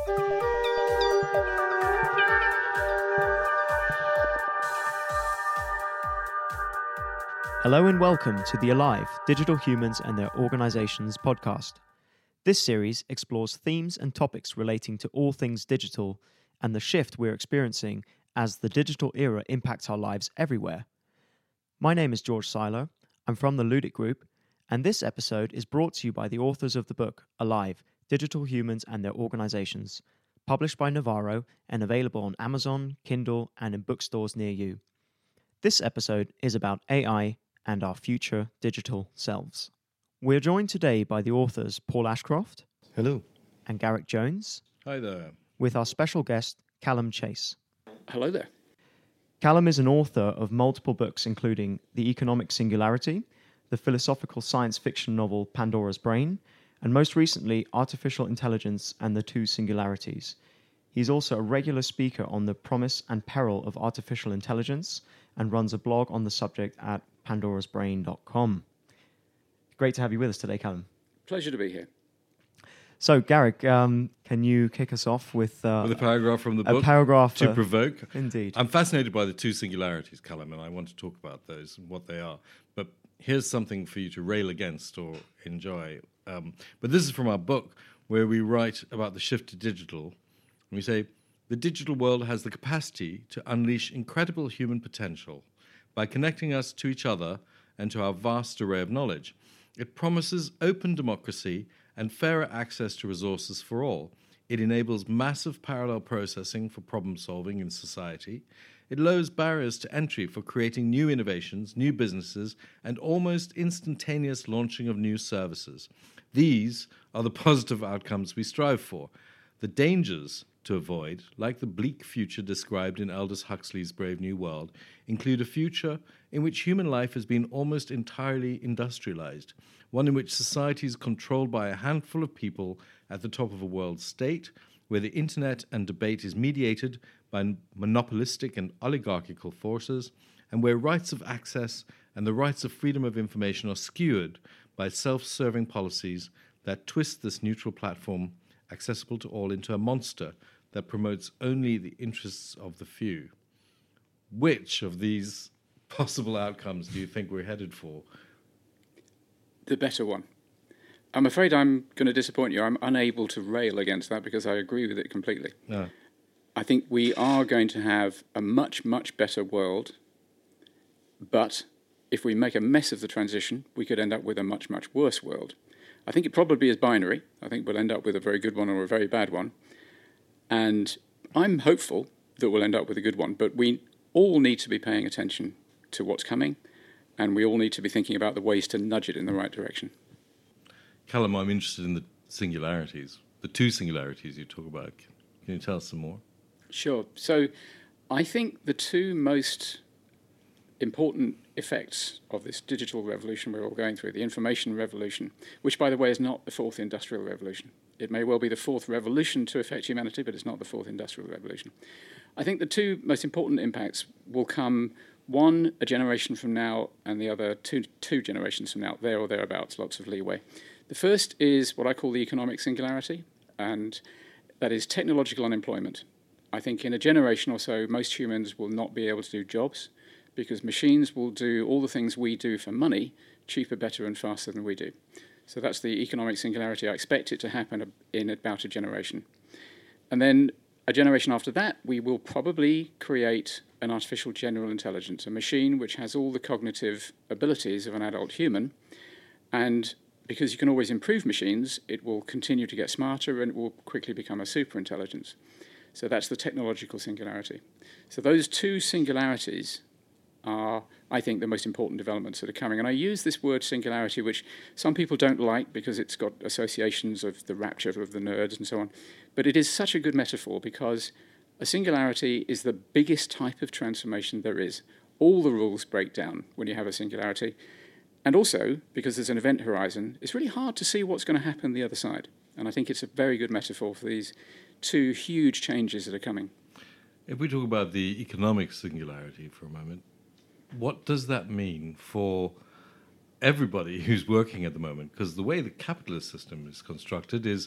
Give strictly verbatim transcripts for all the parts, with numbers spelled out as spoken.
Hello and welcome to the Alive, Digital Humans and Their Organizations podcast. This series explores themes and topics relating to all things digital and the shift we're experiencing as the digital era impacts our lives everywhere. My name is George Seiler. I'm from the Ludic Group, and this episode is brought to you by the authors of the book Alive, Digital Humans and Their Organizations, published by Navarro and available on Amazon, Kindle, and in bookstores near you. This episode is about A I and our future digital selves. We're joined today by the authors Paul Ashcroft. Hello. And Garrick Jones. Hi there. With our special guest, Callum Chase. Hello there. Callum is an author of multiple books, including The Economic Singularity, the philosophical science fiction novel Pandora's Brain, and most recently, Artificial Intelligence and the Two Singularities. He's also a regular speaker on the promise and peril of artificial intelligence and runs a blog on the subject at pandoras brain dot com. Great to have you with us today, Callum. Pleasure to be here. So, Garrick, um, can you kick us off with, uh, with a paragraph from the book? A paragraph to uh, provoke. Indeed. I'm fascinated by the two singularities, Callum, and I want to talk about those and what they are. But here's something for you to rail against or enjoy. Um, but this is from our book, where we write about the shift to digital. And we say, the digital world has the capacity to unleash incredible human potential by connecting us to each other and to our vast array of knowledge. It promises open democracy and fairer access to resources for all. It enables massive parallel processing for problem solving in society. It lowers barriers to entry for creating new innovations, new businesses, and almost instantaneous launching of new services. These are the positive outcomes we strive for. The dangers to avoid, like the bleak future described in Aldous Huxley's Brave New World, include a future in which human life has been almost entirely industrialized, one in which society is controlled by a handful of people at the top of a world state, where the internet and debate is mediated by monopolistic and oligarchical forces, and where rights of access and the rights of freedom of information are skewered by self-serving policies that twist this neutral platform accessible to all into a monster that promotes only the interests of the few. Which of these possible outcomes do you think we're headed for? The better one. I'm afraid I'm going to disappoint you. I'm unable to rail against that because I agree with it completely. No. I think we are going to have a much, much better world, but if we make a mess of the transition, we could end up with a much, much worse world. I think it probably is binary. I think we'll end up with a very good one or a very bad one. And I'm hopeful that we'll end up with a good one, but we all need to be paying attention to what's coming, and we all need to be thinking about the ways to nudge it in the right direction. Callum, I'm interested in the singularities, the two singularities you talk about. Can you tell us some more? Sure. So I think the two most important effects of this digital revolution we're all going through, the information revolution, which, by the way, is not the fourth industrial revolution. It may well be the fourth revolution to affect humanity, but it's not the fourth industrial revolution. I think the two most important impacts will come, one, a generation from now, and the other two, two generations from now, there or thereabouts, lots of leeway. The first is what I call the economic singularity, and that is technological unemployment. I think in a generation or so, most humans will not be able to do jobs because machines will do all the things we do for money cheaper, better, and faster than we do. So that's the economic singularity. I expect it to happen in about a generation. And then a generation after that, we will probably create an artificial general intelligence, a machine which has all the cognitive abilities of an adult human. And because you can always improve machines, it will continue to get smarter and it will quickly become a superintelligence. So that's the technological singularity. So those two singularities are, I think, the most important developments that are coming. And I use this word singularity, which some people don't like because it's got associations of the rapture of the nerds and so on. But it is such a good metaphor because a singularity is the biggest type of transformation there is. All the rules break down when you have a singularity. And also, because there's an event horizon, it's really hard to see what's going to happen the other side. And I think it's a very good metaphor for these two huge changes that are coming. If we talk about the economic singularity for a moment, what does that mean for everybody who's working at the moment? Because the way the capitalist system is constructed is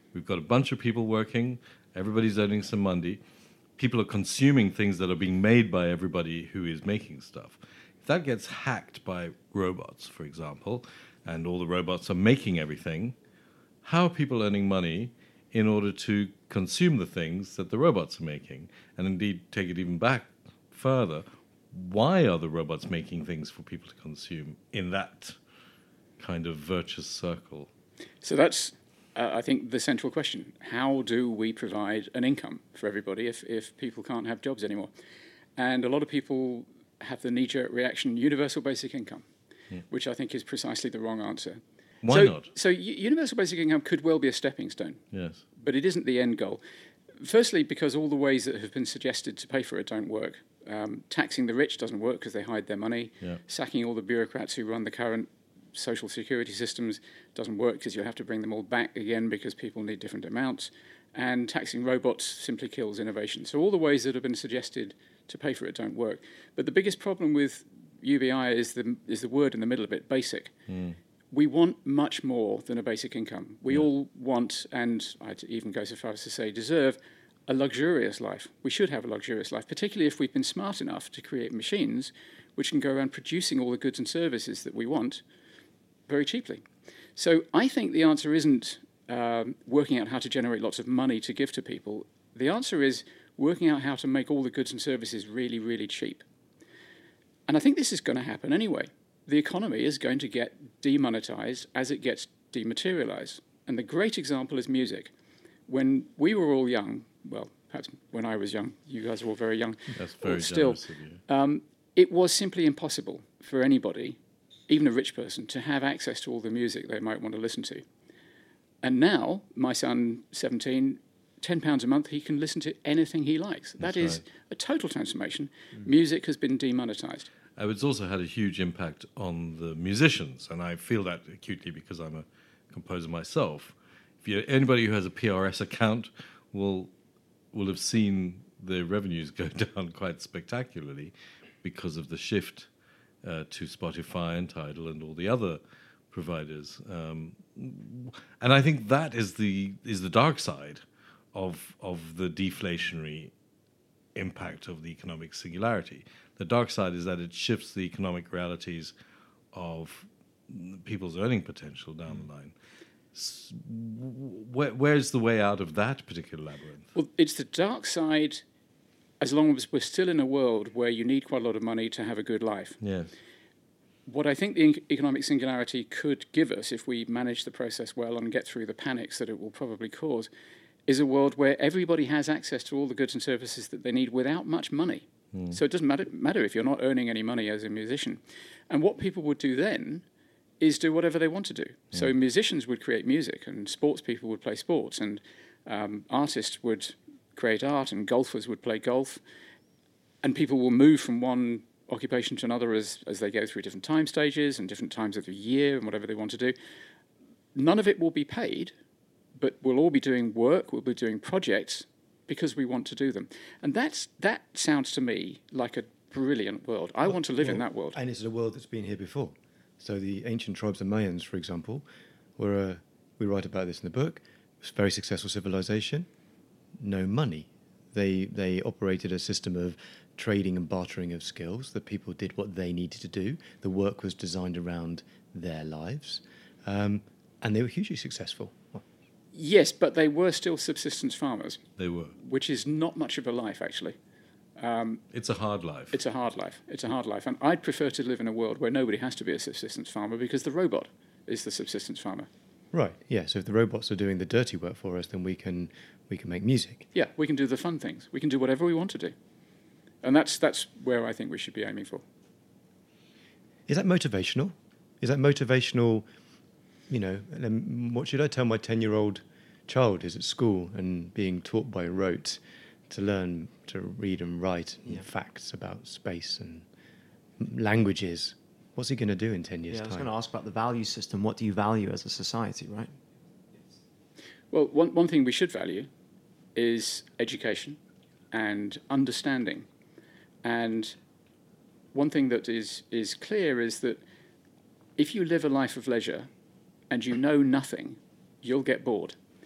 We've got a bunch of people working. Everybody's earning some money. People are consuming things that are being made by everybody who is making stuff. If that gets hacked by robots, for example, and all the robots are making everything, how are people earning money in order to consume the things that the robots are making? And indeed, take it even back further, why are the robots making things for people to consume in that kind of virtuous circle? So that's, uh, I think, the central question. How do we provide an income for everybody if, if people can't have jobs anymore? And a lot of people have the knee-jerk reaction, universal basic income, yeah. which I think is precisely the wrong answer. Why so, not? So universal basic income could well be a stepping stone. Yes. But it isn't the end goal. Firstly, because all the ways that have been suggested to pay for it don't work. Um, taxing the rich doesn't work because they hide their money. Yeah. Sacking all the bureaucrats who run the current social security systems doesn't work because you'll have to bring them all back again because people need different amounts. And taxing robots simply kills innovation. So all the ways that have been suggested to pay for it don't work. But the biggest problem with U B I is the, is the word in the middle of it, basic. Mm. We want much more than a basic income. We yeah. all want, and I'd even go so far as to say deserve, a luxurious life. We should have a luxurious life, particularly if we've been smart enough to create machines which can go around producing all the goods and services that we want very cheaply. So I think the answer isn't um, working out how to generate lots of money to give to people. The answer is working out how to make all the goods and services really, really cheap. And I think this is going to happen anyway. The economy is going to get demonetized as it gets dematerialized. And the great example is music. When we were all young, well, perhaps when I was young, you guys are all very young. That's very still, generous of you. Um, it was simply impossible for anybody, even a rich person, to have access to all the music they might want to listen to. And now, my son, seventeen, ten pounds a month, he can listen to anything he likes. That That's is right. a total transformation. Mm. Music has been demonetized. It's also had a huge impact on the musicians, and I feel that acutely because I'm a composer myself. If you, anybody who has a P R S account will will have seen the revenues go down quite spectacularly because of the shift uh, to Spotify and Tidal and all the other providers. Um, and I think that is the is the dark side of of the deflationary impact of the economic singularity. The dark side is that it shifts the economic realities of people's earning potential down the line. Where, where's the way out of that particular labyrinth? Well, it's the dark side as long as we're still in a world where you need quite a lot of money to have a good life. Yes. What I think the economic singularity could give us, if we manage the process well and get through the panics that it will probably cause, is a world where everybody has access to all the goods and services that they need without much money. Mm. So it doesn't matter, matter if you're not earning any money as a musician. And what people would do then is do whatever they want to do. Mm. So musicians would create music, and sports people would play sports, and um, artists would create art, and golfers would play golf. And people will move from one occupation to another as, as they go through different time stages and different times of the year and whatever they want to do. None of it will be paid, but we'll all be doing work, we'll be doing projects because we want to do them. And that's that sounds to me like a brilliant world. I well, want to live well, in that world. And it's a world that's been here before. So the ancient tribes of Mayans, for example, were, uh, we write about this in the book, it was a very successful civilization, no money. They they operated a system of trading and bartering of skills, that people did what they needed to do. The work was designed around their lives, um, and they were hugely successful. Yes, but they were still subsistence farmers. They were. Which is not much of a life, actually. Um, it's a hard life. It's a hard life. It's a hard life. And I'd prefer to live in a world where nobody has to be a subsistence farmer because the robot is the subsistence farmer. Right, yeah. So if the robots are doing the dirty work for us, then we can we can make music. Yeah, we can do the fun things. We can do whatever we want to do. And that's that's where I think we should be aiming for. Is that motivational? Is that motivational, you know, what should I tell my ten-year-old child who's at school and being taught by rote to learn to read and write and yeah. facts about space and languages? What's he going to do in ten years' yeah, time? I was going to ask about the value system. What do you value as a society, right? Well, one, one thing we should value is education and understanding. And one thing that is, is clear is that if you live a life of leisure and you know nothing, you'll get bored.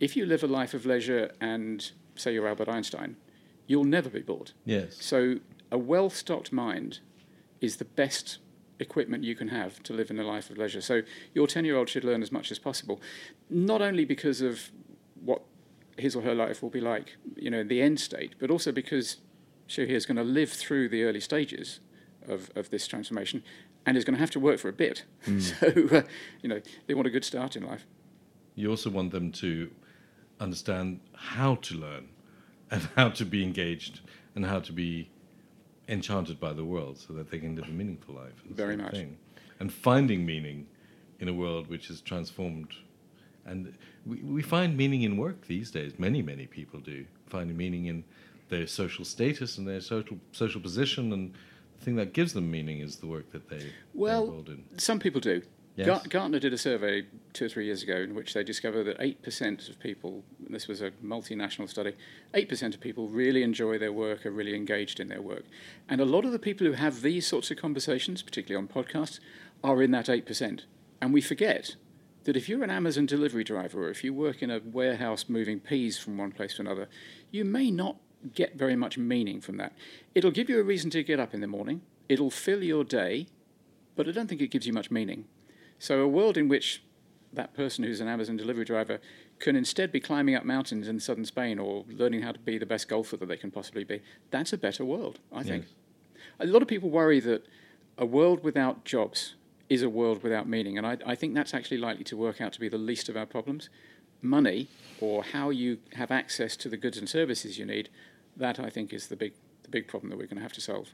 if you live a life of leisure and, say, you're Albert Einstein, you'll never be bored. Yes. So a well-stocked mind is the best equipment you can have to live in a life of leisure. So your ten-year-old should learn as much as possible, not only because of what his or her life will be like, you know, in the end state, but also because she is going to live through the early stages of, of this transformation and is going to have to work for a bit. Mm. So, uh, you know, they want a good start in life. You also want them to understand how to learn and how to be engaged and how to be enchanted by the world so that they can live a meaningful life. Very much. Thing. And finding meaning in a world which is transformed. And we, we find meaning in work these days. Many, many people do. Finding meaning in their social status and their social social position, and the thing that gives them meaning is the work that they well, are involved in. Some people do. Yes. Gar- Gartner did a survey two or three years ago in which they discovered that eight percent of people, and this was a multinational study, eight percent of people really enjoy their work, are really engaged in their work. And a lot of the people who have these sorts of conversations, particularly on podcasts, are in that eight percent. And we forget that if you're an Amazon delivery driver or if you work in a warehouse moving peas from one place to another, you may not get very much meaning from that. It'll give you a reason to get up in the morning. It'll fill your day, but I don't think it gives you much meaning. So a world in which that person who's an Amazon delivery driver can instead be climbing up mountains in southern Spain or learning how to be the best golfer that they can possibly be, that's a better world, I think. Yes. A lot of people worry that a world without jobs is a world without meaning, and I, I think that's actually likely to work out to be the least of our problems. Money, or how you have access to the goods and services you need, that I think is the big the big problem that we're going to have to solve.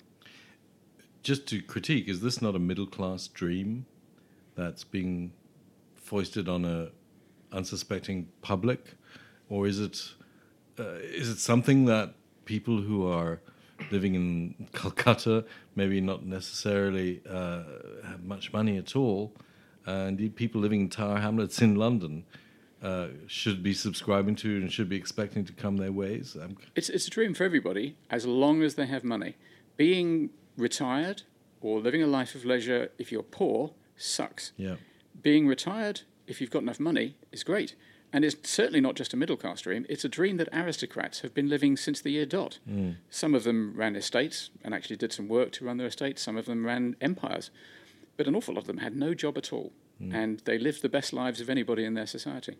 Just to critique, is this not a middle-class dream that's being foisted on a unsuspecting public, or is it uh, is it something that people who are living in Calcutta, maybe not necessarily uh, have much money at all, uh, indeed people living in Tower Hamlets in London, uh, should be subscribing to and should be expecting to come their ways? Um, it's it's a dream for everybody, as long as they have money. Being retired or living a life of leisure, if you're poor, sucks. Yeah. Being retired, if you've got enough money, is great. And it's certainly not just a middle-class dream. It's a dream that aristocrats have been living since the year dot. Mm. Some of them ran estates and actually did some work to run their estates. Some of them ran empires. But an awful lot of them had no job at all. Mm. And they lived the best lives of anybody in their society.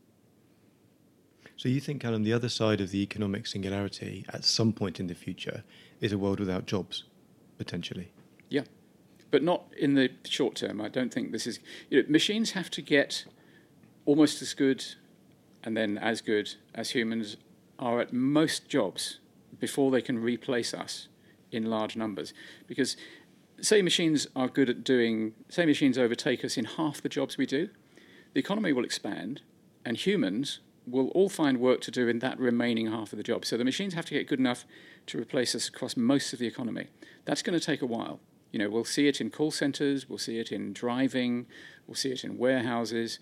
So you think, Callum, the other side of the economic singularity at some point in the future is a world without jobs, potentially? Yeah. But not in the short term. I don't think this is... You know, machines have to get almost as good and then as good as humans are at most jobs before they can replace us in large numbers. Because say machines are good at doing... Say machines overtake us in half the jobs we do, the economy will expand and humans will all find work to do in that remaining half of the job. So the machines have to get good enough to replace us across most of the economy. That's going to take a while. You know, we'll see it in call centres, we'll see it in driving, we'll see it in warehouses,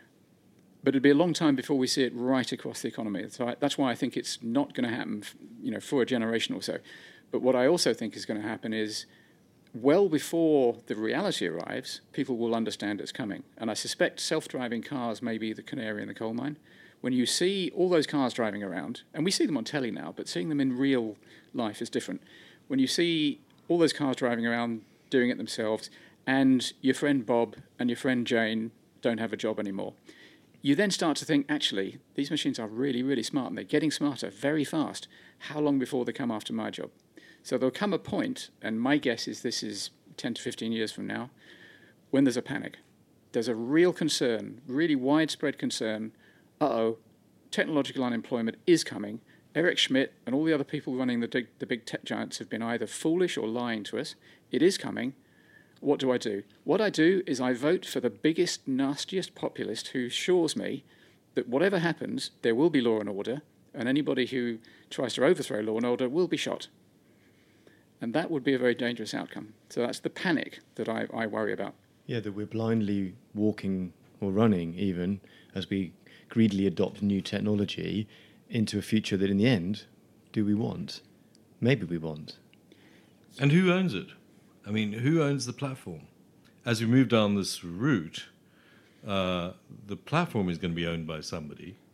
but it'll be a long time before we see it right across the economy. So I, that's why I think it's not going to happen, you know, for a generation or so. But what I also think is going to happen is, well before the reality arrives, people will understand it's coming. And I suspect self-driving cars may be the canary in the coal mine. When you see all those cars driving around, and we see them on telly now, but seeing them in real life is different. When you see all those cars driving around doing it themselves, and your friend Bob and your friend Jane don't have a job anymore, you then start to think, actually, these machines are really, really smart, and they're getting smarter very fast. How long before they come after my job? So there'll come a point, and my guess is this is ten to fifteen years from now, when there's a panic. There's a real concern, really widespread concern, uh-oh, technological unemployment is coming. Eric Schmidt and all the other people running the big, the big tech giants have been either foolish or lying to us. It is coming. What do I do? What I do is I vote for the biggest, nastiest populist who assures me that whatever happens, there will be law and order, and anybody who tries to overthrow law and order will be shot. And that would be a very dangerous outcome. So that's the panic that I, I worry about. Yeah, that we're blindly walking or running even as we greedily adopt new technology into a future that in the end, do we want? Maybe we want. And who owns it? I mean, who owns the platform? As we move down this route, uh, the platform is going to be owned by somebody.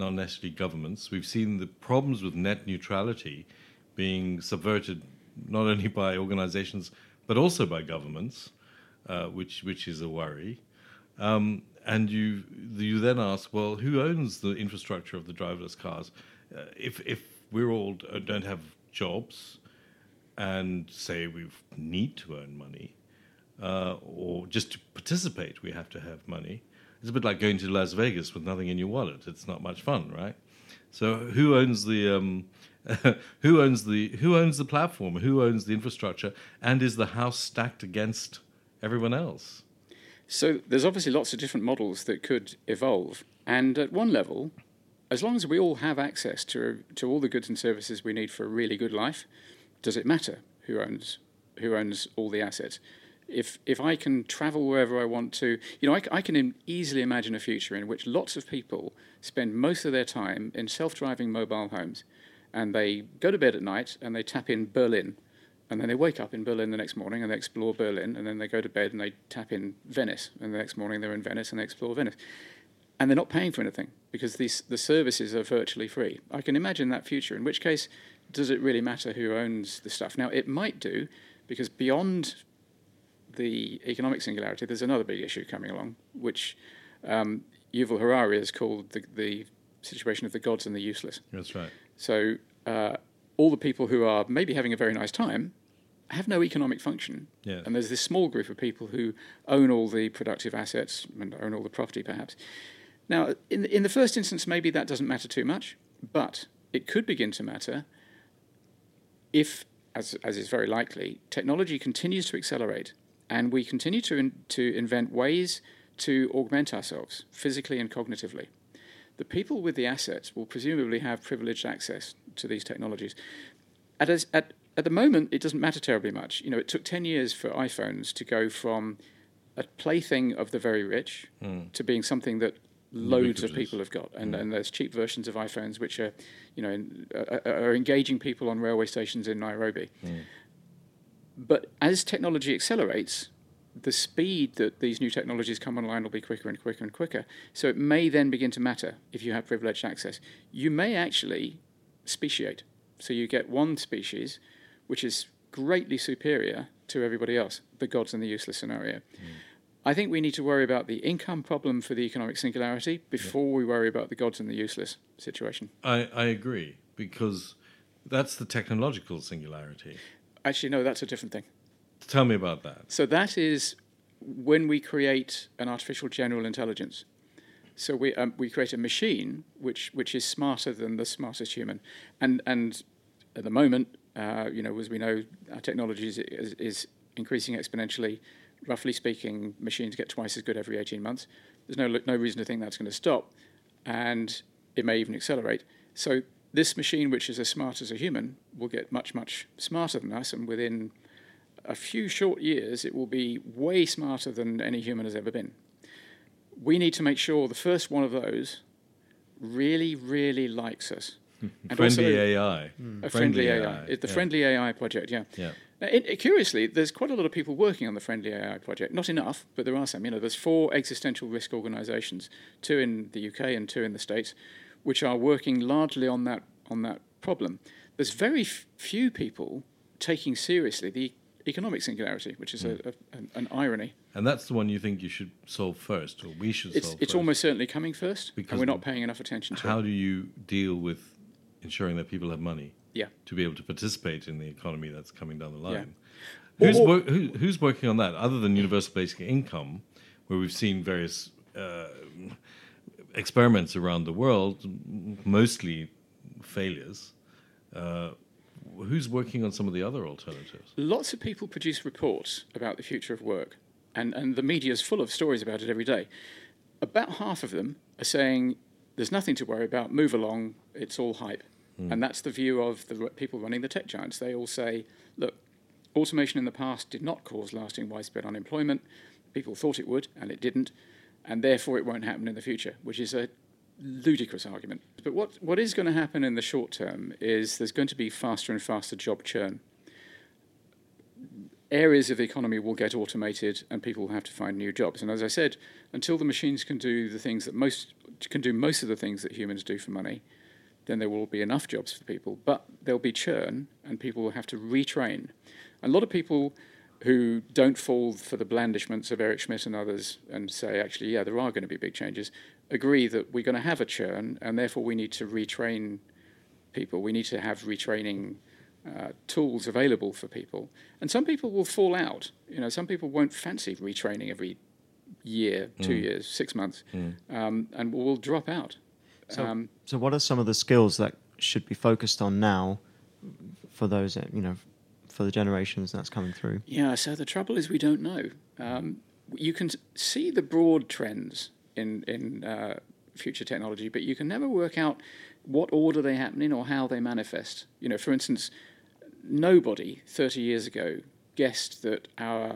not necessarily governments. We've seen the problems with net neutrality being subverted not only by organizations but also by governments, uh, which which is a worry. Um, and you you then ask, well, who owns the infrastructure of the driverless cars? Uh, if if we're all uh, don't have jobs, and say we need to earn money, uh, or just to participate, we have to have money. It's a bit like going to Las Vegas with nothing in your wallet. It's not much fun, right? So who owns the um, who owns the who owns the platform? Who owns the infrastructure? And is the house stacked against everyone else? So there's obviously lots of different models that could evolve. And at one level, as long as we all have access to to all the goods and services we need for a really good life, does it matter who owns who owns all the assets? If if I can travel wherever I want to, you know, I, I can im- easily imagine a future in which lots of people spend most of their time in self-driving mobile homes, and they go to bed at night and they tap in Berlin, and then they wake up in Berlin the next morning and they explore Berlin, and then they go to bed and they tap in Venice, and the next morning they're in Venice and they explore Venice. And they're not paying for anything because these the services are virtually free. I can imagine that future, in which case, does it really matter who owns the stuff? Now, it might do, because beyond the economic singularity, there's another big issue coming along, which um, Yuval Harari has called the, the situation of the gods and the useless. That's right. So uh, all the people who are maybe having a very nice time have no economic function. Yes. And there's this small group of people who own all the productive assets and own all the property, perhaps. Now, in, in the first instance, maybe that doesn't matter too much, but it could begin to matter if, as, as is very likely, technology continues to accelerate and we continue to in, to invent ways to augment ourselves physically and cognitively. The people with the assets will presumably have privileged access to these technologies. At, as, at, at the moment, it doesn't matter terribly much. You know, it took ten years for iPhones to go from a plaything of the very rich mm. to being something that loads of people have got. And, mm. and there's cheap versions of iPhones which are, you know, in, uh, are engaging people on railway stations in Nairobi. Mm. But as technology accelerates, the speed that these new technologies come online will be quicker and quicker and quicker. So it may then begin to matter if you have privileged access. You may actually speciate. So you get one species which is greatly superior to everybody else, the gods and the useless scenario. Mm. I think we need to worry about the income problem for the economic singularity before yeah. we worry about the gods and the useless situation. I, I agree, because that's the technological singularity. Actually, no, that's a different thing. Tell me about that. So that is when we create an artificial general intelligence. So we um, we create a machine which which is smarter than the smartest human, and and at the moment, uh, you know, as we know, our technology is, is, is increasing exponentially. Roughly speaking, machines get twice as good every eighteen months. There's no no reason to think that's going to stop, and it may even accelerate. So this machine, which is as smart as a human, will get much, much smarter than us, and within a few short years, it will be way smarter than any human has ever been. We need to make sure the first one of those really, really likes us. And friendly also, A I. Mm. A friendly, friendly A I. A I. It's the yeah. Friendly A I project, yeah. yeah. Now, it, it, curiously, there's quite a lot of people working on the Friendly A I project. Not enough, but there are some. You know, there's four existential risk organisations, two in the U K and two in the States, which are working largely on that on that problem. There's very f- few people taking seriously the economic singularity, which is mm. a, a, an, an irony. And that's the one you think you should solve first, or we should it's, solve It's first. almost certainly coming first, because and we're not paying enough attention to how it. How do you deal with ensuring that people have money yeah. to be able to participate in the economy that's coming down the line? Yeah. Who's, or, wor- who, who's working on that, other than universal basic income, where we've seen various uh, experiments around the world, mostly failures? Uh, who's working on some of the other alternatives? Lots of people produce reports about the future of work, and, and the media's full of stories about it every day. About half of them are saying, there's nothing to worry about, move along, it's all hype. Mm. And that's the view of the people running the tech giants. They all say, look, automation in the past did not cause lasting widespread unemployment. People thought it would, and it didn't, and therefore it won't happen in the future, which is a ludicrous argument. But what, what is going to happen in the short term is there's going to be faster and faster job churn. Areas of the economy will get automated and people will have to find new jobs. And as I said, until the machines can do the things that most can do most of the things that humans do for money, then there will be enough jobs for people. But there'll be churn, and people will have to retrain. A lot of people who don't fall for the blandishments of Eric Schmidt and others and say, actually, yeah, there are going to be big changes, agree that we're going to have a churn, and therefore we need to retrain people. We need to have retraining uh, tools available for people. And some people will fall out. You know, some people won't fancy retraining every year, two mm. years, six months, mm. um, and will drop out. So, um, so what are some of the skills that should be focused on now for those, you know, for the generations that's coming through? Yeah, so the trouble is we don't know. Um, you can see the broad trends in, in uh, future technology, but you can never work out what order they happen in or how they manifest. You know, for instance, nobody thirty years ago guessed that our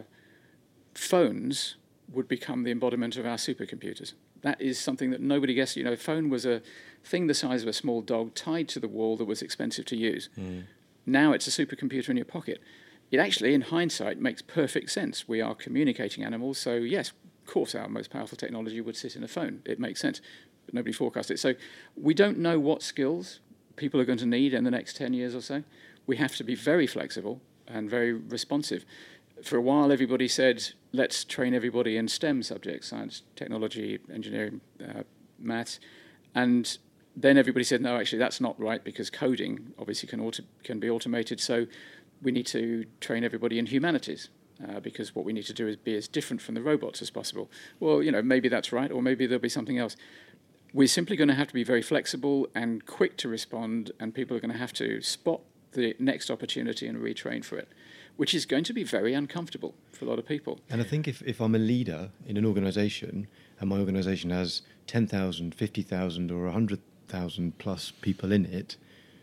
phones would become the embodiment of our supercomputers. That is something that nobody guessed. You know, a phone was a thing the size of a small dog tied to the wall that was expensive to use. Mm. Now it's a supercomputer in your pocket. It actually, in hindsight, makes perfect sense. We are communicating animals, so yes, of course our most powerful technology would sit in a phone. It makes sense, but nobody forecast it. So we don't know what skills people are going to need in the next ten years or so. We have to be very flexible and very responsive. For a while, everybody said, let's train everybody in STEM subjects, science, technology, engineering, uh, maths. And then everybody said, no, actually, that's not right, because coding obviously can auto- can be automated. So we need to train everybody in humanities, uh, because what we need to do is be as different from the robots as possible. Well, you know, maybe that's right, or maybe there'll be something else. We're simply going to have to be very flexible and quick to respond, and people are going to have to spot the next opportunity and retrain for it, which is going to be very uncomfortable for a lot of people. And I think if, if I'm a leader in an organisation, and my organisation has ten thousand, fifty thousand or one hundred thousand plus people in it,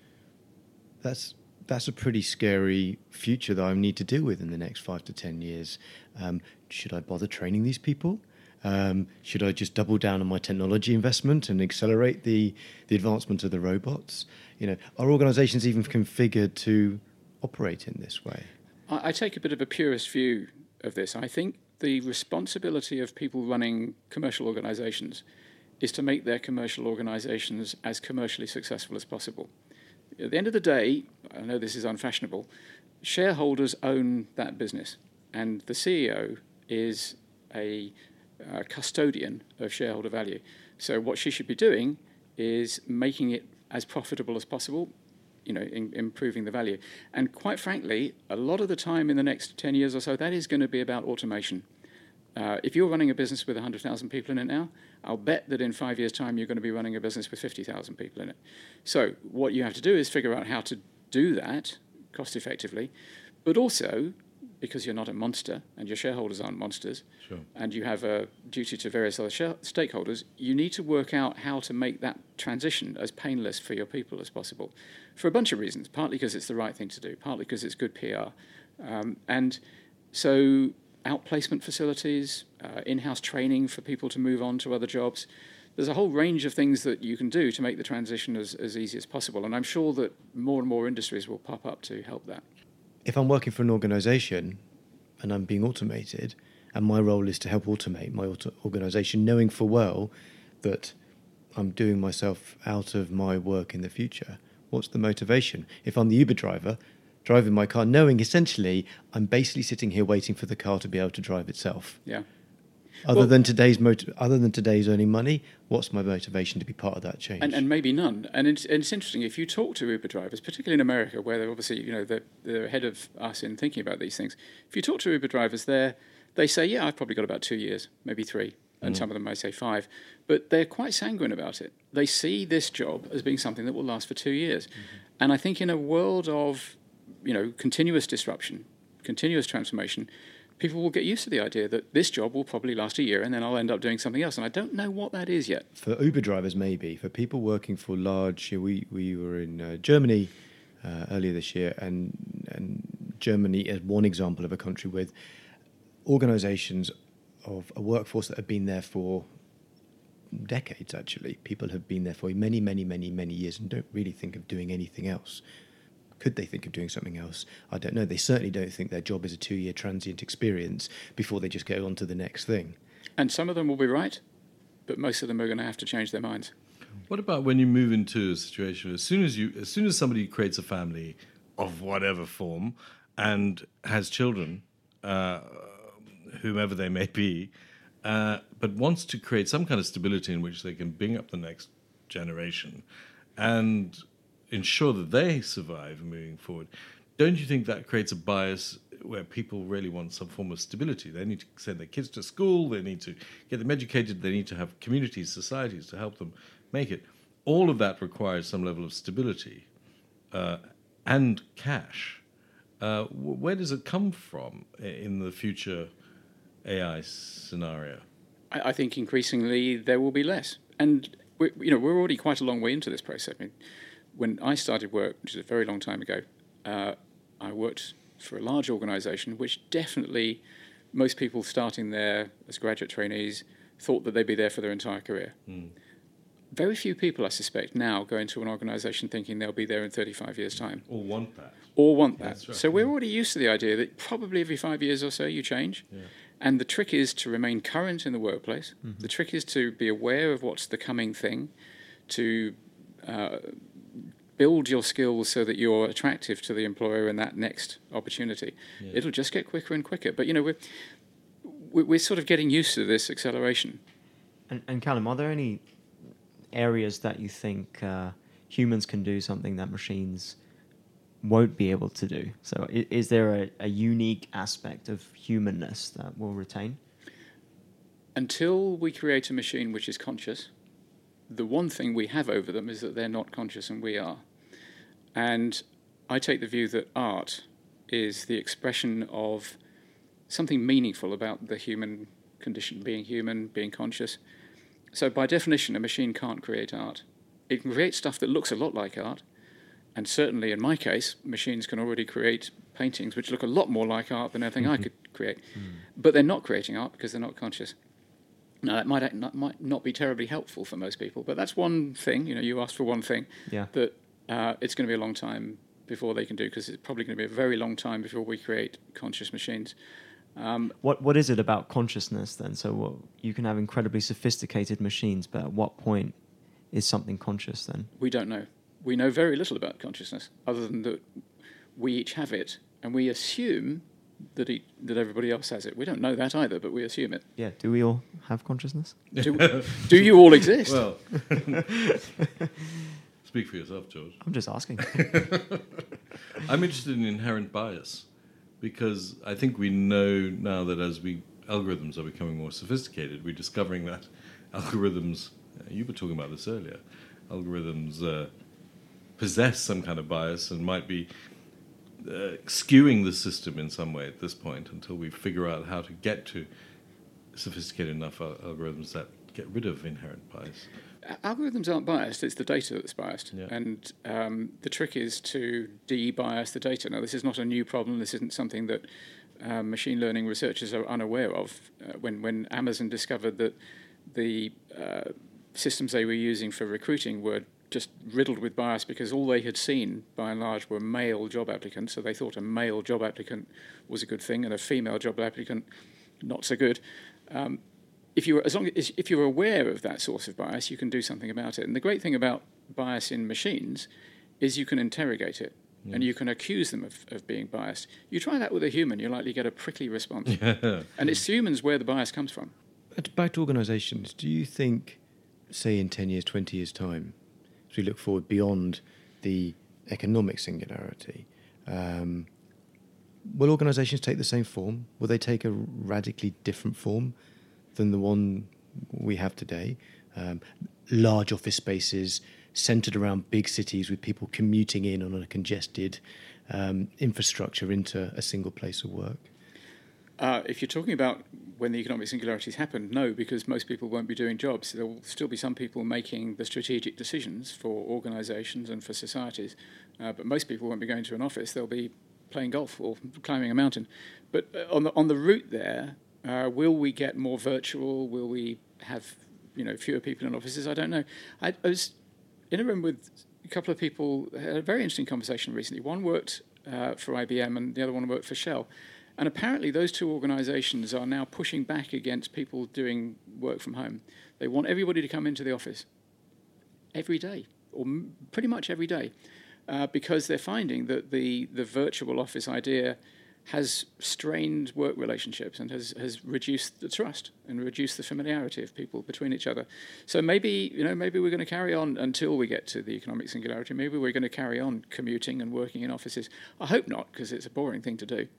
that's that's a pretty scary future that I need to deal with in the next five to ten years. Um, should I bother training these people? Um, should I just double down on my technology investment and accelerate the, the advancement of the robots? You know, are organisations even configured to operate in this way? I, I take a bit of a purist view of this. I think the responsibility of people running commercial organisations is to make their commercial organisations as commercially successful as possible. At the end of the day, I know this is unfashionable, shareholders own that business, and the C E O is a uh, custodian of shareholder value. So what she should be doing is making it as profitable as possible, you know, in, improving the value. And quite frankly, a lot of the time in the next ten years or so, that is going to be about automation. Uh, if you're running a business with one hundred thousand people in it now, I'll bet that in five years' time you're going to be running a business with fifty thousand people in it. So what you have to do is figure out how to do that cost effectively, but also, because you're not a monster and your shareholders aren't monsters, sure. and you have a duty to various other share- stakeholders, you need to work out how to make that transition as painless for your people as possible, for a bunch of reasons, partly because it's the right thing to do, partly because it's good P R. Um, and so outplacement facilities, uh, in-house training for people to move on to other jobs. There's a whole range of things that you can do to make the transition as, as easy as possible. And I'm sure that more and more industries will pop up to help that. If I'm working for an organisation and I'm being automated, and my role is to help automate my auto- organisation, knowing full well that I'm doing myself out of my work in the future, what's the motivation? If I'm the Uber driver, driving my car, knowing essentially I'm basically sitting here waiting for the car to be able to drive itself. Yeah. Other well, than today's mot- other than today's earning money, what's my motivation to be part of that change? And, and maybe none. And it's, and it's interesting, if you talk to Uber drivers, particularly in America, where they're obviously, you know, they're, they're ahead of us in thinking about these things. If you talk to Uber drivers, they they say, yeah, I've probably got about two years, maybe three, and mm. some of them may say five. But they're quite sanguine about it. They see this job as being something that will last for two years. Mm-hmm. And I think in a world of, you know, continuous disruption, continuous transformation, people will get used to the idea that this job will probably last a year and then I'll end up doing something else. And I don't know what that is yet. For Uber drivers, maybe. For people working for large, we, we were in uh, Germany uh, earlier this year, and, and Germany is one example of a country with organisations of a workforce that have been there for decades, actually. People have been there for many, many, many, many years and don't really think of doing anything else. Could they think of doing something else? I don't know. They certainly don't think their job is a two-year transient experience before they just go on to the next thing. And some of them will be right, but most of them are going to have to change their minds. What about when you move into a situation, as soon as you, as soon as somebody creates a family of whatever form and has children, uh, whomever they may be, uh, but wants to create some kind of stability in which they can bring up the next generation and ensure that they survive moving forward, don't you think that creates a bias where people really want some form of stability? They need to send their kids to school, they need to get them educated, they need to have communities, societies to help them make it. All of that requires some level of stability uh, and cash. Uh, where does it come from in the future A I scenario? I, I think increasingly there will be less. And we, you know, we're already quite a long way into this process. I mean, when I started work, which is a very long time ago, uh, I worked for a large organisation, which definitely most people starting there as graduate trainees thought that they'd be there for their entire career. Mm. Very few people, I suspect, now go into an organisation thinking they'll be there in thirty-five years' time. Or want that. Or want that. That's right. So we're already used to the idea that probably every five years or so you change. Yeah. And the trick is to remain current in the workplace. Mm-hmm. The trick is to be aware of what's the coming thing, to uh, build your skills so that you're attractive to the employer in that next opportunity. Yeah. It'll just get quicker and quicker. But, you know, we're, we're sort of getting used to this acceleration. And, and Callum, are there any areas that you think uh, humans can do something that machines won't be able to do? So is, is there a, a unique aspect of humanness that we'll retain? Until we create a machine which is conscious, the one thing we have over them is that they're not conscious and we are. And I take the view that art is the expression of something meaningful about the human condition, being human, being conscious. So by definition, a machine can't create art. It can create stuff that looks a lot like art. And certainly in my case, machines can already create paintings which look a lot more like art than anything mm-hmm. I could create. Mm. But they're not creating art because they're not conscious. Now, that might not, might not be terribly helpful for most people, but that's one thing. You know, you asked for one thing yeah. that uh, it's going to be a long time before they can do, because it's probably going to be a very long time before we create conscious machines. Um, what What is it about consciousness then? So what, you can have incredibly sophisticated machines, but at what point is something conscious then? We don't know. We know very little about consciousness, other than that we each have it, and we assume that he, that everybody else has it. We don't know that either, but we assume it. Yeah. Do we all have consciousness? Do, do you all exist? Well, speak for yourself, George. I'm just asking. I'm interested in inherent bias, because I think we know now that as we algorithms are becoming more sophisticated, we're discovering that algorithms, uh, you were talking about this earlier, algorithms uh, possess some kind of bias and might be uh, skewing the system in some way at this point, until we figure out how to get to sophisticated enough al- algorithms that get rid of inherent bias. Algorithms aren't biased, it's the data that's biased. Yeah. And um, the trick is to de-bias the data. Now, this is not a new problem. This isn't something that uh, machine learning researchers are unaware of. Uh, when, when Amazon discovered that the uh, systems they were using for recruiting were just riddled with bias, because all they had seen, by and large, were male job applicants, so they thought a male job applicant was a good thing and a female job applicant not so good. Um, If you're, as long as if you're aware of that source of bias, you can do something about it. And the great thing about bias in machines is you can interrogate it, yeah. and you can accuse them of, of being biased. You try that with a human, you're likely to get a prickly response. Yeah. And it's humans where the bias comes from. But back to organisations, do you think, say in ten years, twenty years' time, as we look forward beyond the economic singularity, um, will organisations take the same form? Will they take a radically different form than the one we have today? Um, large office spaces centred around big cities with people commuting in on a congested um, infrastructure into a single place of work? Uh, if you're talking about when the economic singularities happen, no, because most people won't be doing jobs. There will still be some people making the strategic decisions for organisations and for societies, uh, but most people won't be going to an office. They'll be playing golf or climbing a mountain. But uh, on the on the route there, Uh, will we get more virtual? Will we have, you know, fewer people in offices? I don't know. I, I was in a room with a couple of people, had a very interesting conversation recently. One worked uh, for I B M and the other one worked for Shell. And apparently those two organisations are now pushing back against people doing work from home. They want everybody to come into the office every day, or m- pretty much every day, uh, because they're finding that the, the virtual office idea has strained work relationships and has, has reduced the trust and reduced the familiarity of people between each other. So maybe, you know, maybe we're going to carry on until we get to the economic singularity. Maybe we're going to carry on commuting and working in offices. I hope not, because it's a boring thing to do.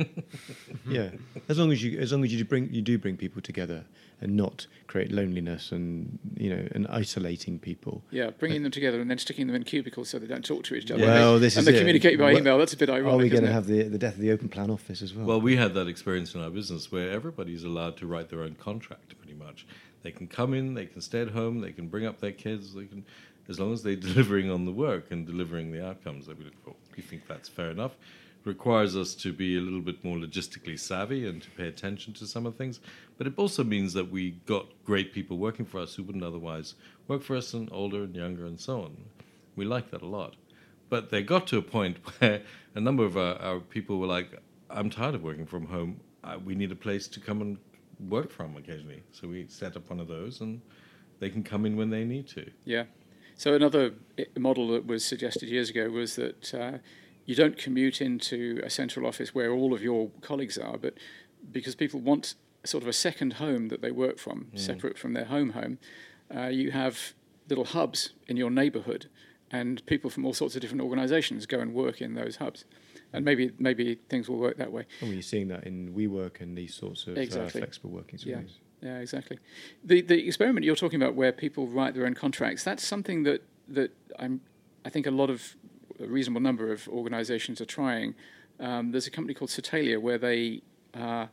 Yeah, as long as you as long as you bring you do bring people together and not create loneliness and you know and isolating people. Yeah, bringing them together and then sticking them in cubicles so they don't talk to each other. Well, and they, this and is they it. communicate by Well, email. That's a bit ironic. Are we going to isn't it? have the the death of the open plan office as well? Well, we had that experience in our business where everybody's allowed to write their own contract, pretty much. They can come in, they can stay at home, they can bring up their kids, they can, as long as they're delivering on the work and delivering the outcomes that we look for. We think that's fair enough. Requires us to be a little bit more logistically savvy and to pay attention to some of the things. But it also means that we got great people working for us who wouldn't otherwise work for us, and older and younger and so on. We like that a lot. But they got to a point where a number of our, our people were like, I'm tired of working from home. I, we need a place to come and work from occasionally. So we set up one of those, and they can come in when they need to. Yeah. So another model that was suggested years ago was that uh, you don't commute into a central office where all of your colleagues are, but because people want sort of a second home that they work from, mm. separate from their home home, uh, you have little hubs in your neighbourhood, and people from all sorts of different organisations go and work in those hubs. And maybe maybe things will work that way. And you're seeing that in WeWork and these sorts of exactly. uh, flexible working yeah. spaces. Yeah, exactly. The the experiment you're talking about where people write their own contracts, that's something that, that I'm, I think a lot of, a reasonable number of organisations are trying. Um, there's a company called Sotalia where they uh,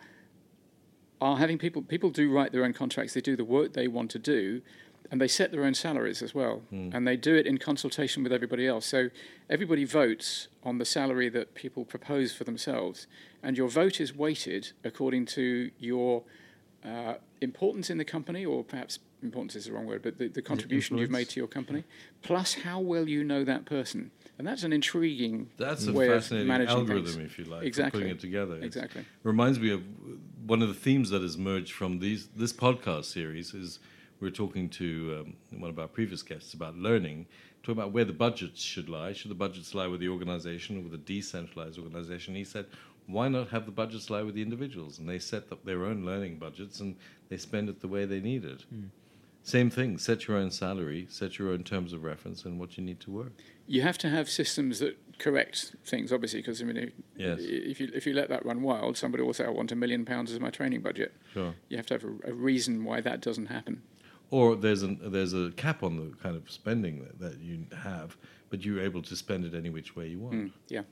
are having people, people do write their own contracts, they do the work they want to do, and they set their own salaries as well. Mm. And they do it in consultation with everybody else. So everybody votes on the salary that people propose for themselves, and your vote is weighted according to your uh, importance in the company, or perhaps importance is the wrong word, but the, the contribution you've made to your company, plus how well you know that person. And that's an intriguing That's a way fascinating of managing algorithm, things. if you like, exactly. for putting it together. It's, exactly. Reminds me of one of the themes that has emerged from these this podcast series is we were talking to um, one of our previous guests about learning, talking about where the budgets should lie. Should the budgets lie with the organization or with a decentralized organization? He said, why not have the budgets lie with the individuals? And they set up their own learning budgets and they spend it the way they need it. Mm. Same thing, set your own salary, set your own terms of reference and what you need to work. You have to have systems that correct things, obviously, because I mean, if, yes. if you if you let that run wild, somebody will say, I want a million pounds as my training budget. Sure. You have to have a, a reason why that doesn't happen. Or there's, an, there's a cap on the kind of spending that, that you have, but you're able to spend it any which way you want. Mm, yeah.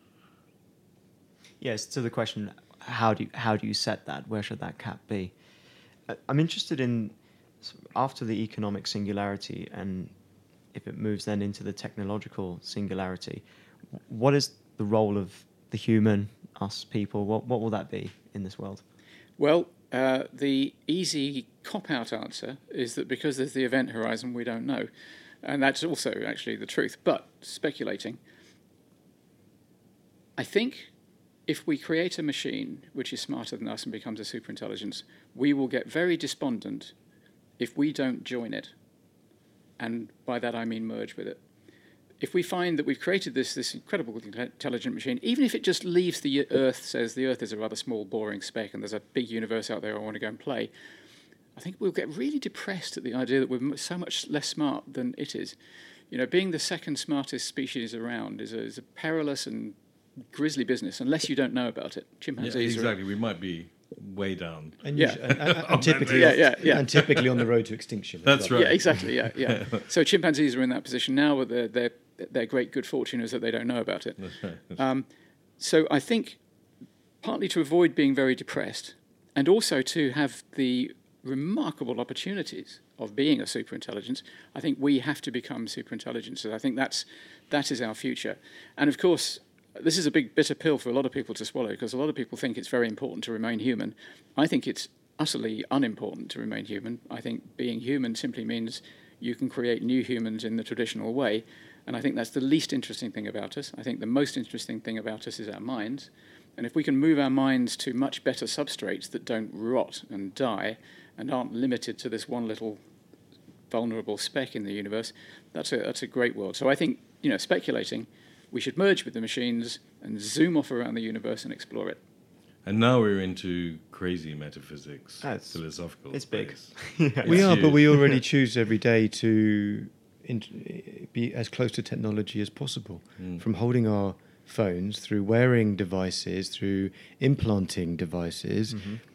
Yes, to the question, how do you, how do you set that? Where should that cap be? I'm interested in, after the economic singularity and if it moves then into the technological singularity, what is the role of the human, us people? What, what will that be in this world? Well, uh, the easy cop-out answer is that because there's the event horizon, we don't know. And that's also actually the truth. But speculating, I think if we create a machine which is smarter than us and becomes a superintelligence, we will get very despondent if we don't join it. And by that I mean merge with it. If we find that we've created this, this incredible intelligent machine, even if it just leaves the Earth, says the Earth is a rather small, boring speck and there's a big universe out there I want to go and play, I think we'll get really depressed at the idea that we're so much less smart than it is. You know, being the second smartest species around is a, is a perilous and grisly business unless you don't know about it. Chimpanzees yeah, exactly. Are, we might be way down. And, yeah. you, and, and, and typically, yeah, yeah, yeah. and typically on the road to extinction. That's well. right. Yeah, exactly. Yeah, yeah. So chimpanzees are in that position now, but their their their great good fortune is that they don't know about it. That's right. That's um, so I think partly to avoid being very depressed, and also to have the remarkable opportunities of being a superintelligence, I think we have to become superintelligences. I think that's that is our future, and of course. This is a big bitter pill for a lot of people to swallow because a lot of people think it's very important to remain human. I think it's utterly unimportant to remain human. I think being human simply means you can create new humans in the traditional way, and I think that's the least interesting thing about us. I think the most interesting thing about us is our minds, and if we can move our minds to much better substrates that don't rot and die and aren't limited to this one little vulnerable speck in the universe, that's a, that's a great world. So I think, you know, speculating, we should merge with the machines and zoom off around the universe and explore it. And now we're into crazy metaphysics, That's- philosophical. it's big. space. Yeah. We It's are, but huge. we already choose every day to in, be as close to technology as possible. Mm. From holding our phones, through wearing devices, through implanting devices,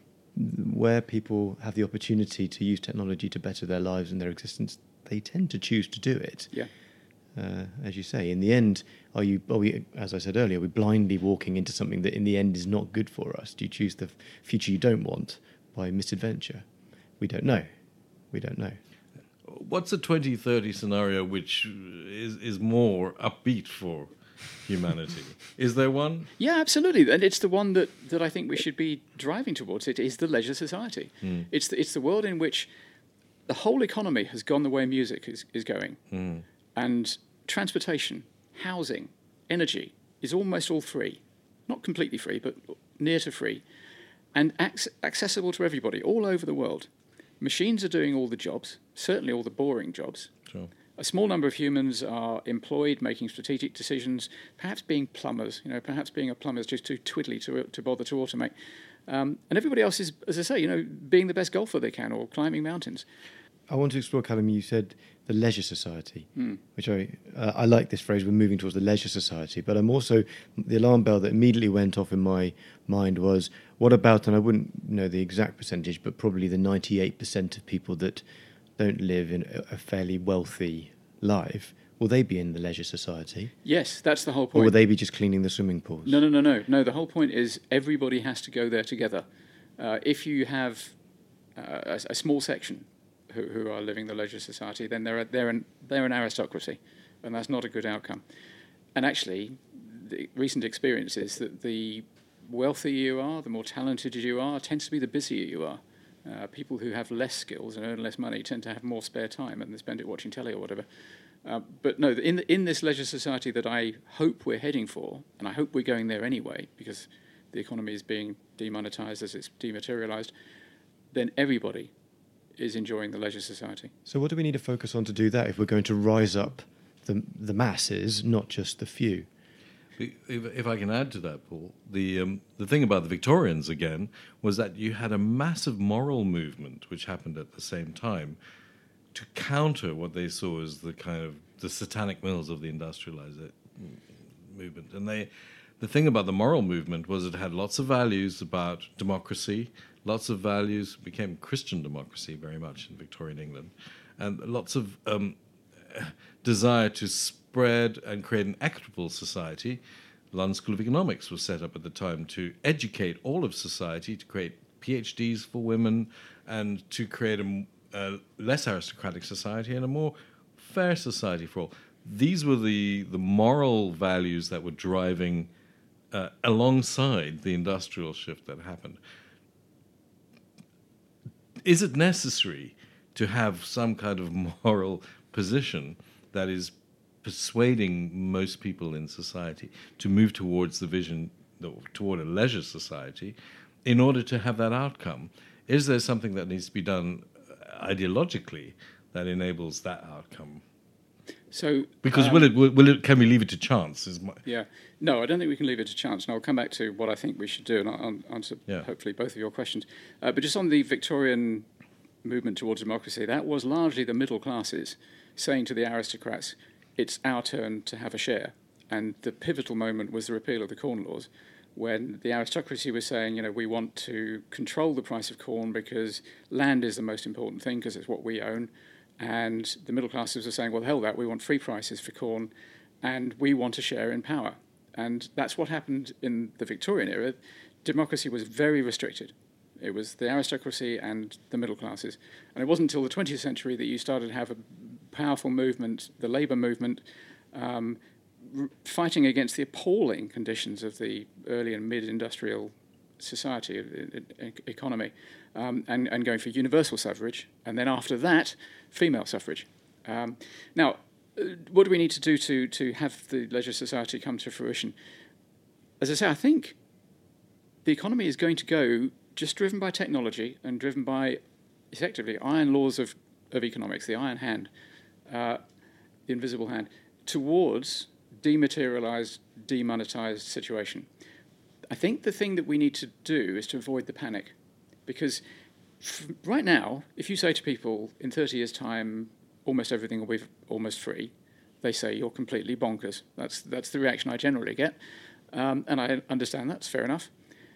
Mhm. where people have the opportunity to use technology to better their lives and their existence, they tend to choose to do it. Yeah. Uh, as you say, in the end, are you? Are we, as I said earlier, are we blindly walking into something that, in the end, is not good for us? Do you choose the f- future you don't want by misadventure? We don't know. We don't know. What's a twenty thirty scenario which is, is more upbeat for humanity? Is there one? Yeah, absolutely, and it's the one that, that I think we should be driving towards. It is the leisure society. Mm. It's the, it's the world in which the whole economy has gone the way music is, is going, Mm. and transportation, housing, energy is almost all free, not completely free, but near to free, and ac- accessible to everybody all over the world. Machines are doing all the jobs, certainly all the boring jobs. Sure. A small number of humans are employed making strategic decisions, perhaps being plumbers, you know, perhaps being a plumber is just too twiddly to, to bother to automate. Um, and everybody else is, as I say, you know, being the best golfer they can or climbing mountains. I want to explore, Callum, you said the leisure society, Hmm. which I uh, I like this phrase, we're moving towards the leisure society, but I'm also, the alarm bell that immediately went off in my mind was, what about, and I wouldn't know the exact percentage, but probably the ninety-eight percent of people that don't live in a, a fairly wealthy life, will they be in the leisure society? Yes, that's the whole Or point. will they be just cleaning the swimming pools? No, no, no, no. No, the whole point is everybody has to go there together. Uh, if you have uh, a, a small section who, who are living the leisure society, then they're, a, they're, an, they're an aristocracy, and that's not a good outcome. And actually, the recent experience is that the wealthier you are, the more talented you are, tends to be the busier you are. Uh, people who have less skills and earn less money tend to have more spare time and they spend it watching telly or whatever. Uh, but no, in in this leisure society that I hope we're heading for, and I hope we're going there anyway, because the economy is being demonetized as it's dematerialized, then everybody is enjoying the leisure society. So what do we need to focus on to do that if we're going to rise up the the masses, not just the few? If, if I can add to that, Paul, the um, the thing about the Victorians again was that you had a massive moral movement which happened at the same time to counter what they saw as the kind of the satanic mills of the industrialized movement. And they, the thing about the moral movement was it had lots of values about democracy, lots of values, became Christian democracy very much in Victorian England, and lots of um, desire to spread and create an equitable society. London School of Economics was set up at the time to educate all of society, to create PhDs for women, and to create a, a less aristocratic society and a more fair society for all. These were the, the moral values that were driving uh, alongside the industrial shift that happened. Is it necessary to have some kind of moral position that is persuading most people in society to move towards the vision, toward a leisure society, in order to have that outcome? Is there something that needs to be done ideologically that enables that outcome? So, Because um, will it, will, will it, can we leave it to chance? Is my, yeah, no, I don't think we can leave it to chance, and I'll come back to what I think we should do, and I'll, I'll answer Yeah. hopefully both of your questions. Uh, but just on the Victorian movement towards democracy, that was largely the middle classes saying to the aristocrats, it's our turn to have a share. And the pivotal moment was the repeal of the Corn Laws, when the aristocracy was saying, you know, we want to control the price of corn because land is the most important thing because it's what we own. And the middle classes were saying, well, hell that, we want free prices for corn and we want a share in power. And that's what happened in the Victorian era. Democracy was very restricted. It was the aristocracy and the middle classes. And it wasn't until the twentieth century that you started to have a powerful movement, the labour movement, um, r- fighting against the appalling conditions of the early and mid-industrial society, uh, e- economy, um, and, and going for universal suffrage. And then after that, female suffrage. Um, now, uh, what do we need to do to, to have the leisure society come to fruition? As I say, I think the economy is going to go just driven by technology and driven by, effectively, iron laws of, of economics, the iron hand, uh, the invisible hand, towards dematerialized, demonetized situation. I think the thing that we need to do is to avoid the panic, because f- right now, if you say to people in thirty years' time, almost everything will be almost free, they say you're completely bonkers. That's that's the reaction I generally get, um, and I understand that's fair enough.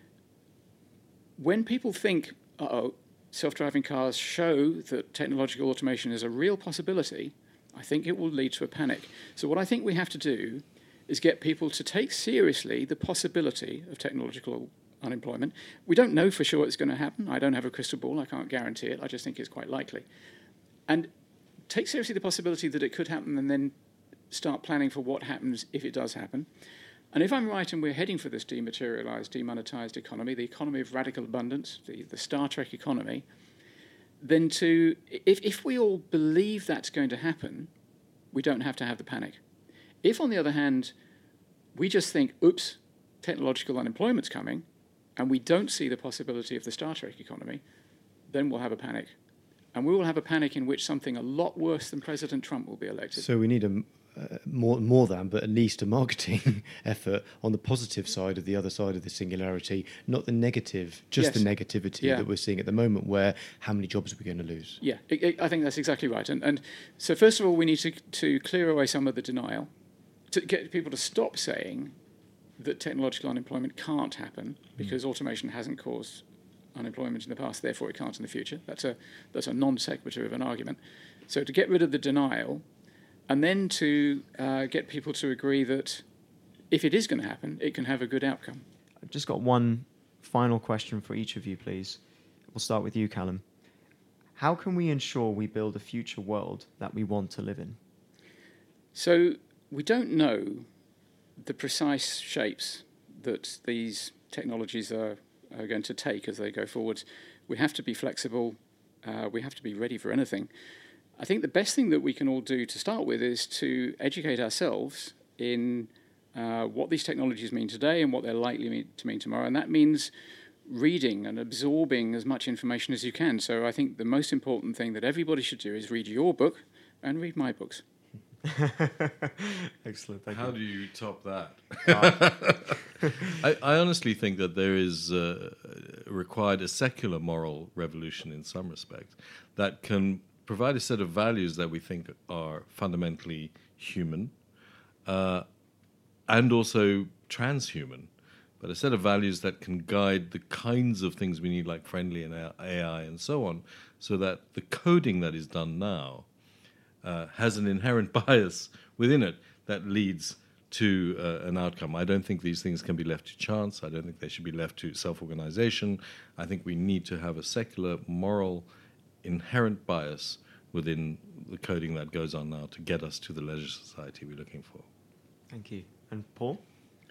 When people think, uh-oh, self-driving cars show that technological automation is a real possibility, I think it will lead to a panic. So what I think we have to do is get people to take seriously the possibility of technological unemployment. We don't know for sure it's going to happen. I don't have a crystal ball. I can't guarantee it. I just think it's quite likely. And take seriously the possibility that it could happen, and then start planning for what happens if it does happen. And if I'm right and we're heading for this dematerialized, demonetized economy, the economy of radical abundance, the, the Star Trek economy, then to if, if we all believe that's going to happen, we don't have to have the panic. If, on the other hand, we just think, oops, technological unemployment's coming, and we don't see the possibility of the Star Trek economy, then we'll have a panic. And we will have a panic in which something a lot worse than President Trump will be elected. So we need a uh, more more than, but at least a marketing effort on the positive side of the other side of the singularity, not the negative, just Yes. the negativity Yeah. that we're seeing at the moment, where how many jobs are we going to lose? Yeah, it, it, I think that's exactly right. And, and so first of all, we need to, to clear away some of the denial, to get people to stop saying that technological unemployment can't happen because mm. automation hasn't caused unemployment in the past, therefore it can't in the future. That's a that's a non sequitur of an argument. So to get rid of the denial, and then to uh, get people to agree that if it is going to happen, it can have a good outcome. I've just got one final question for each of you, please. We'll start with you, Callum. How can we ensure we build a future world that we want to live in? So we don't know the precise shapes that these technologies are, are going to take as they go forward. We have to be flexible. Uh, we have to be ready for anything. I think the best thing that we can all do to start with is to educate ourselves in uh, what these technologies mean today and what they're likely mean to mean tomorrow. And that means reading and absorbing as much information as you can. So I think the most important thing that everybody should do is read your book and read my books. Excellent. Thank How you. do you top that? I, I honestly think that there is uh, required a secular moral revolution in some respects that can provide a set of values that we think are fundamentally human uh, and also transhuman, but a set of values that can guide the kinds of things we need, like friendly and A I and so on, so that the coding that is done now uh, has an inherent bias within it that leads to uh, an outcome. I don't think these things can be left to chance. I don't think they should be left to self-organization. I think we need to have a secular, moral, inherent bias within the coding that goes on now to get us to the leisure society we're looking for. Thank you. And Paul?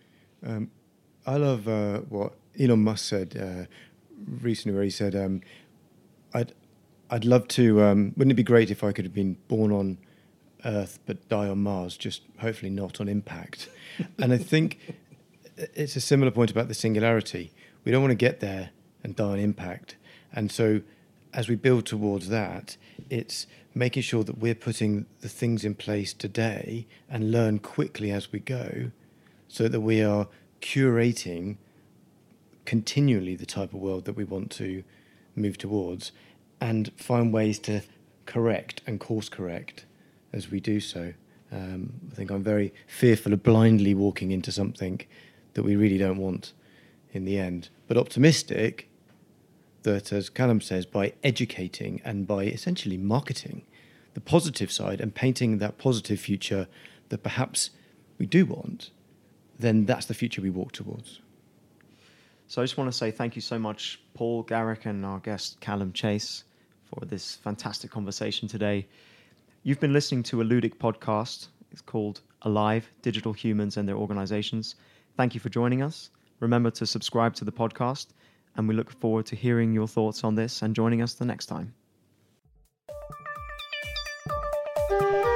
Um, I love uh, what Elon Musk said uh, recently, where he said, um, "I'd, I'd love to. Um, wouldn't it be great if I could have been born on Earth but die on Mars? Just hopefully not on impact." And I think it's a similar point about the singularity. We don't want to get there and die on impact, and so as we build towards that, it's making sure that we're putting the things in place today and learn quickly as we go, so that we are curating continually the type of world that we want to move towards, and find ways to correct and course correct as we do so. Um, I think I'm very fearful of blindly walking into something that we really don't want in the end, but optimistic that, as Callum says, by educating and by essentially marketing the positive side and painting that positive future that perhaps we do want, then that's the future we walk towards. So I just want to say thank you so much, Paul Garrick and our guest, Callum Chase, for this fantastic conversation today. You've been listening to a Ludic podcast. It's called Alive, Digital Humans and Their Organizations. Thank you for joining us. Remember to subscribe to the podcast, and we look forward to hearing your thoughts on this and joining us the next time.